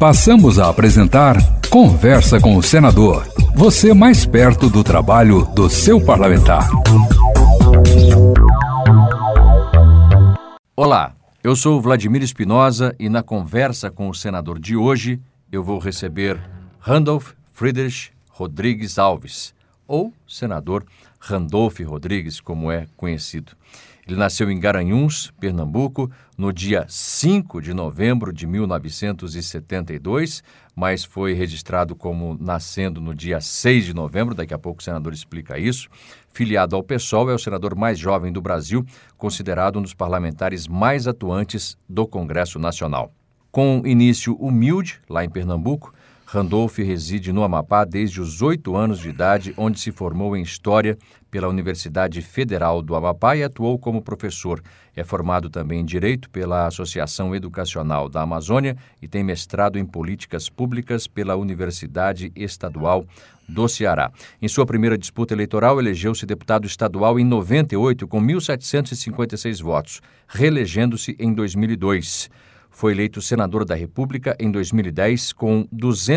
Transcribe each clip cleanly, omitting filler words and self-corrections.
Passamos a apresentar Conversa com o Senador. Você mais perto do trabalho do seu parlamentar. Olá, eu sou Vladimir Espinosa e na Conversa com o Senador de hoje eu vou receber Randolph Friedrich Rodrigues Alves, ou Senador Randolph Rodrigues, como é conhecido. Ele nasceu em Garanhuns, Pernambuco, no dia 5 de novembro de 1972, mas foi registrado como nascendo no dia 6 de novembro, daqui a pouco o senador explica isso. Filiado ao PSOL, é o senador mais jovem do Brasil, considerado um dos parlamentares mais atuantes do Congresso Nacional. Com início humilde, lá em Pernambuco, Randolph reside no Amapá desde os 8 anos de idade, onde se formou em História pela Universidade Federal do Amapá e atuou como professor. É formado também em Direito pela Associação Educacional da Amazônia e tem mestrado em Políticas Públicas pela Universidade Estadual do Ceará. Em sua primeira disputa eleitoral, elegeu-se deputado estadual em 98 com 1.756 votos, reelegendo-se em 2002. Foi eleito senador da República em 2010 com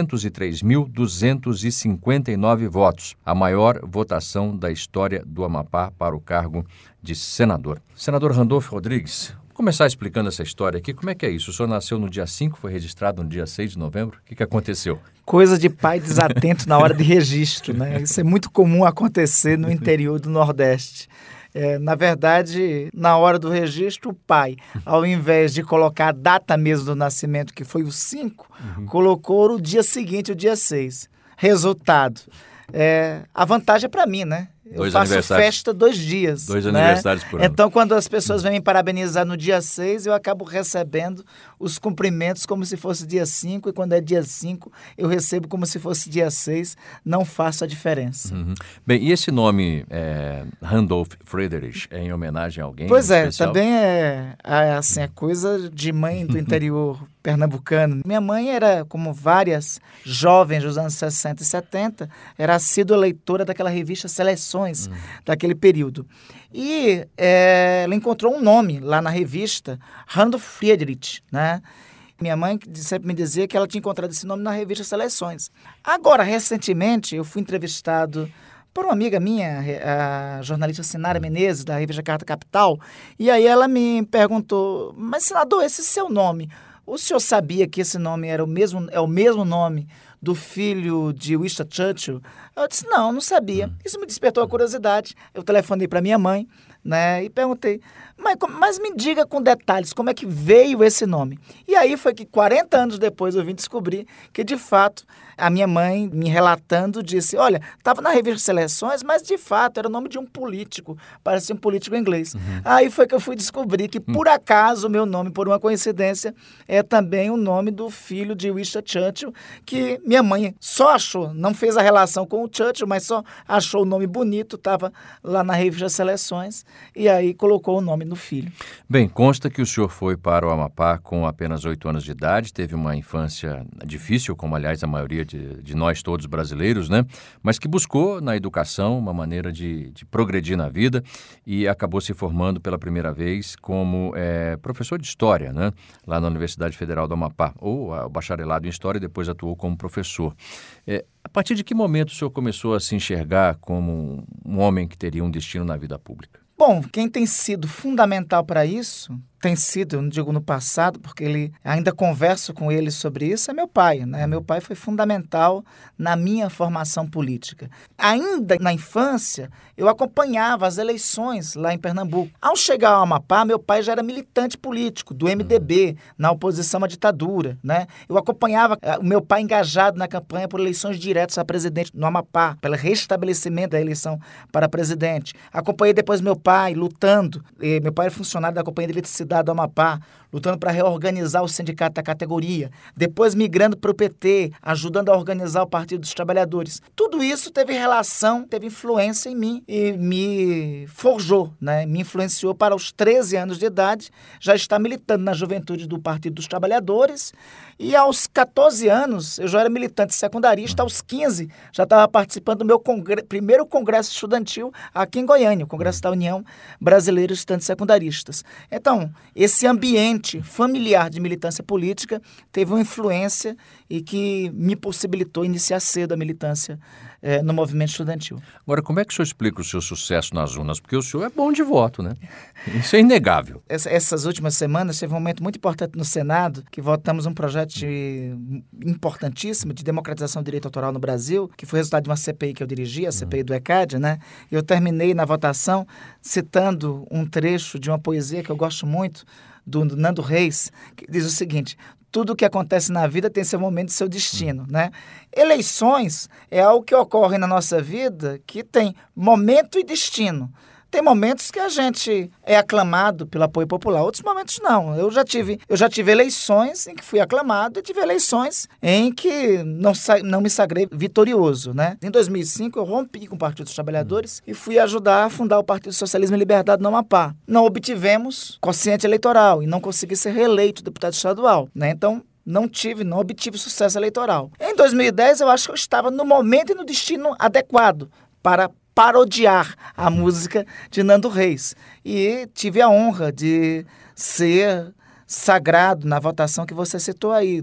203.259 votos, a maior votação da história do Amapá para o cargo de senador. Senador Randolph Rodrigues, vou começar explicando essa história aqui. Como é que é isso? O senhor nasceu no dia 5, foi registrado no dia 6 de novembro? O que aconteceu? Coisa de pai desatento na hora de registro, né? Isso é muito comum acontecer no interior do Nordeste. Na verdade, na hora do registro, o pai, ao invés de colocar a data mesmo do nascimento, que foi o 5, colocou o dia seguinte, o dia 6. Resultado, a vantagem é para mim, né? Eu faço festa 2 dias. 2 aniversários por ano. Então, quando as pessoas vêm me parabenizar no dia 6, eu acabo recebendo os cumprimentos como se fosse dia 5, e quando é dia 5, eu recebo como se fosse dia 6. Não faço a diferença. Bem, e esse nome, Randolph Friedrich, é em homenagem a alguém? Pois especial? Também é coisa de mãe do interior pernambucano. Minha mãe era, como várias jovens dos anos 60 e 70, era assídua leitora daquela revista Seleções, daquele período. E ela encontrou um nome lá na revista, Randolph Friedrich, né? Minha mãe sempre me dizia que ela tinha encontrado esse nome na revista Seleções. Agora, recentemente, eu fui entrevistado por uma amiga minha, a jornalista Sinara Menezes, da revista Carta Capital, e aí ela me perguntou: mas, senador, esse seu nome, o senhor sabia que esse nome é o mesmo nome do filho de Winston Churchill? Eu disse, não sabia. Isso me despertou a curiosidade. Eu telefonei para minha mãe, né, e perguntei, mas me diga com detalhes como é que veio esse nome. E aí foi que 40 anos depois eu vim descobrir que, de fato, a minha mãe, me relatando, disse, olha, estava na revista Seleções, mas de fato era o nome de um político, parecia um político inglês. Aí foi que eu fui descobrir que, por acaso, o meu nome, por uma coincidência, é também o nome do filho de Winston Churchill, que minha mãe só achou, não fez a relação com o Churchill, mas só achou o nome bonito, estava lá na revista Seleções, e aí colocou o nome no filho. Bem, consta que o senhor foi para o Amapá com apenas 8 anos de idade, teve uma infância difícil, como aliás a maioria de nós todos brasileiros, né? Mas que buscou na educação uma maneira de progredir na vida e acabou se formando pela primeira vez como professor de História, né? Lá na Universidade Federal do Amapá, ou o bacharelado em História, e depois atuou como professor. A partir de que momento o senhor começou a se enxergar como um homem que teria um destino na vida pública? Bom, quem tem sido fundamental para isso, tem sido, eu não digo no passado, porque ainda converso com ele sobre isso, é meu pai, né? Meu pai foi fundamental na minha formação política. Ainda na infância, eu acompanhava as eleições lá em Pernambuco. Ao chegar ao Amapá, meu pai já era militante político do MDB, na oposição à ditadura, né? Eu acompanhava o meu pai engajado na campanha por eleições diretas a presidente no Amapá, pelo restabelecimento da eleição para presidente. Acompanhei depois meu pai lutando, meu pai era funcionário da Companhia de Eletricidade do Amapá, lutando para reorganizar o sindicato da categoria, depois migrando para o PT, ajudando a organizar o Partido dos Trabalhadores. Tudo isso teve relação, teve influência em mim e me forjou, né? Me influenciou para os 13 anos de idade, já estar militando na juventude do Partido dos Trabalhadores, e aos 14 anos eu já era militante secundarista, aos 15 já estava participando do meu primeiro congresso estudantil aqui em Goiânia, o Congresso da União Brasileira de Estudantes Secundaristas. Então, esse ambiente ambiente familiar de militância política teve uma influência e que me possibilitou iniciar cedo a militância no movimento estudantil. Agora, como é que o senhor explica o seu sucesso nas urnas? Porque o senhor é bom de voto, né? Isso é inegável. Essas últimas semanas teve um momento muito importante no Senado, que votamos um projeto importantíssimo de democratização do direito autoral no Brasil, que foi resultado de uma CPI que eu dirigi, a CPI do ECAD, né? E eu terminei na votação citando um trecho de uma poesia que eu gosto muito, do Nando Reis, que diz o seguinte: tudo o que acontece na vida tem seu momento e seu destino, né? Eleições é algo que ocorre na nossa vida que tem momento e destino. Tem momentos que a gente é aclamado pelo apoio popular, outros momentos não. Eu já tive eleições em que fui aclamado e tive eleições em que não me sagrei vitorioso, né? Em 2005, eu rompi com o Partido dos Trabalhadores e fui ajudar a fundar o Partido Socialismo e Liberdade no Amapá. Não obtivemos quociente eleitoral e não consegui ser reeleito deputado estadual, né? Então, não obtive sucesso eleitoral. Em 2010, eu acho que eu estava no momento e no destino adequado para parodiar a música de Nando Reis. E tive a honra de ser sagrado na votação que você citou aí,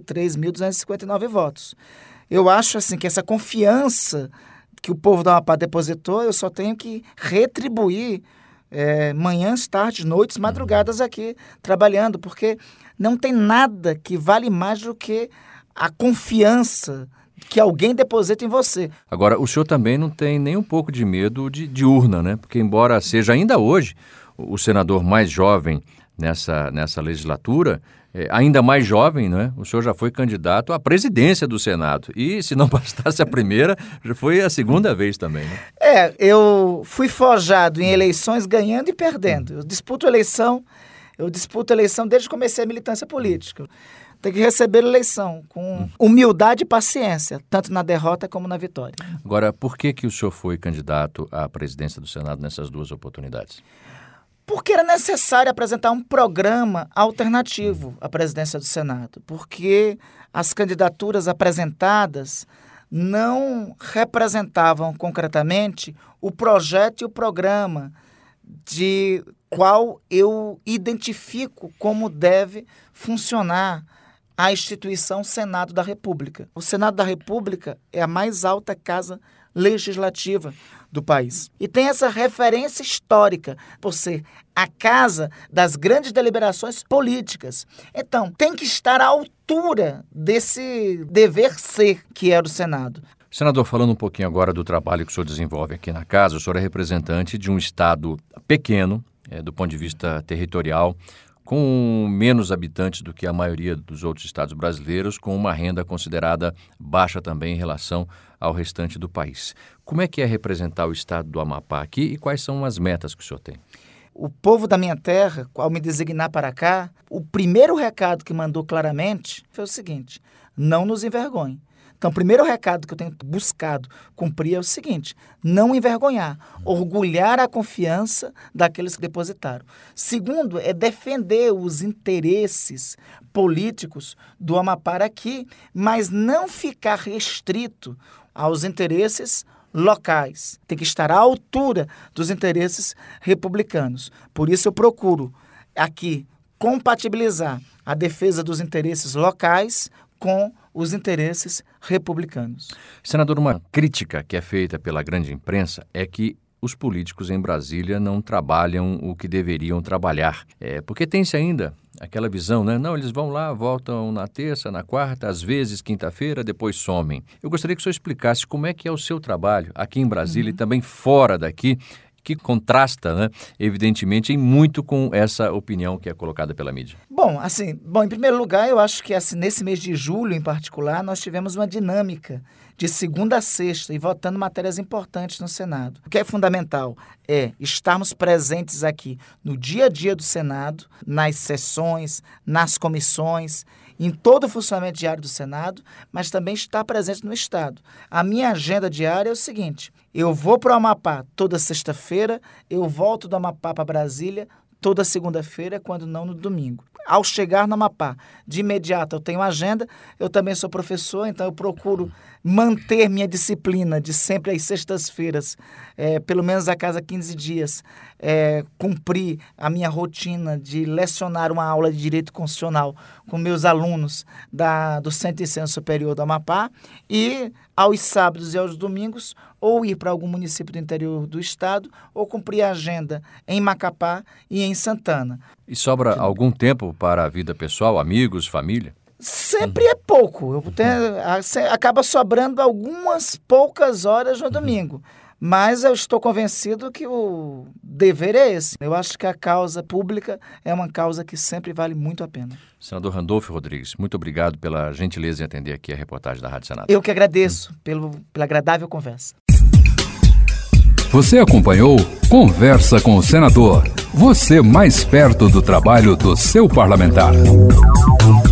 203.259 votos. Eu acho assim que essa confiança que o povo do Amapá depositou, eu só tenho que retribuir manhãs, tardes, noites, madrugadas aqui trabalhando, porque não tem nada que vale mais do que a confiança que alguém deposita em você. Agora, o senhor também não tem nem um pouco de medo de urna, né? Porque embora seja ainda hoje o senador mais jovem nessa legislatura, ainda mais jovem, né? O senhor já foi candidato à presidência do Senado. E se não bastasse a primeira, já foi a segunda vez também, né? Eu fui forjado em eleições ganhando e perdendo. Eu disputo eleição desde que comecei a militância política. Tem que receber eleição com humildade e paciência, tanto na derrota como na vitória. Agora, por que o senhor foi candidato à presidência do Senado nessas duas oportunidades? Porque era necessário apresentar um programa alternativo à presidência do Senado, porque as candidaturas apresentadas não representavam concretamente o projeto e o programa de qual eu identifico como deve funcionar a instituição Senado da República. O Senado da República é a mais alta casa legislativa do país. E tem essa referência histórica por ser a casa das grandes deliberações políticas. Então, tem que estar à altura desse dever ser que é o Senado. Senador, falando um pouquinho agora do trabalho que o senhor desenvolve aqui na casa, o senhor é representante de um estado pequeno, do ponto de vista territorial, com menos habitantes do que a maioria dos outros estados brasileiros, com uma renda considerada baixa também em relação ao restante do país. Como é que é representar o estado do Amapá aqui e quais são as metas que o senhor tem? O povo da minha terra, ao me designar para cá, o primeiro recado que mandou claramente foi o seguinte: não nos envergonhe. Então, o primeiro recado que eu tenho buscado cumprir é o seguinte: não envergonhar, orgulhar a confiança daqueles que depositaram. Segundo, é defender os interesses políticos do Amapá aqui, mas não ficar restrito aos interesses locais. Tem que estar à altura dos interesses republicanos. Por isso eu procuro aqui compatibilizar a defesa dos interesses locais com os interesses republicanos. Senador, uma crítica que é feita pela grande imprensa é que os políticos em Brasília não trabalham o que deveriam trabalhar. Porque tem-se ainda aquela visão, né? Não, eles vão lá, voltam na terça, na quarta, às vezes quinta-feira, depois somem. Eu gostaria que o senhor explicasse como é que é o seu trabalho aqui em Brasília e também fora daqui, que contrasta, né, evidentemente, em muito com essa opinião que é colocada pela mídia. Bom, em primeiro lugar, eu acho que nesse mês de julho, em particular, nós tivemos uma dinâmica de segunda a sexta e votando matérias importantes no Senado. O que é fundamental é estarmos presentes aqui no dia a dia do Senado, nas sessões, nas comissões, em todo o funcionamento diário do Senado, mas também estar presente no Estado. A minha agenda diária é o seguinte: eu vou para o Amapá toda sexta-feira, eu volto do Amapá para Brasília toda segunda-feira, quando não no domingo. Ao chegar no Amapá, de imediato eu tenho agenda, eu também sou professor, então eu procuro manter minha disciplina de sempre às sextas-feiras, pelo menos a cada 15 dias, cumprir a minha rotina de lecionar uma aula de Direito Constitucional com meus alunos do Centro de Ensino Superior do Amapá e, aos sábados e aos domingos, ou ir para algum município do interior do estado ou cumprir a agenda em Macapá e em Santana. E sobra algum tempo para a vida pessoal, amigos, família? Sempre é pouco. Acaba sobrando algumas poucas horas no domingo. Mas eu estou convencido que o dever é esse. Eu acho que a causa pública é uma causa que sempre vale muito a pena. Senador Randolfo Rodrigues, muito obrigado pela gentileza em atender aqui a reportagem da Rádio Senado. Eu que agradeço pela agradável conversa. Você acompanhou Conversa com o Senador. Você mais perto do trabalho do seu parlamentar.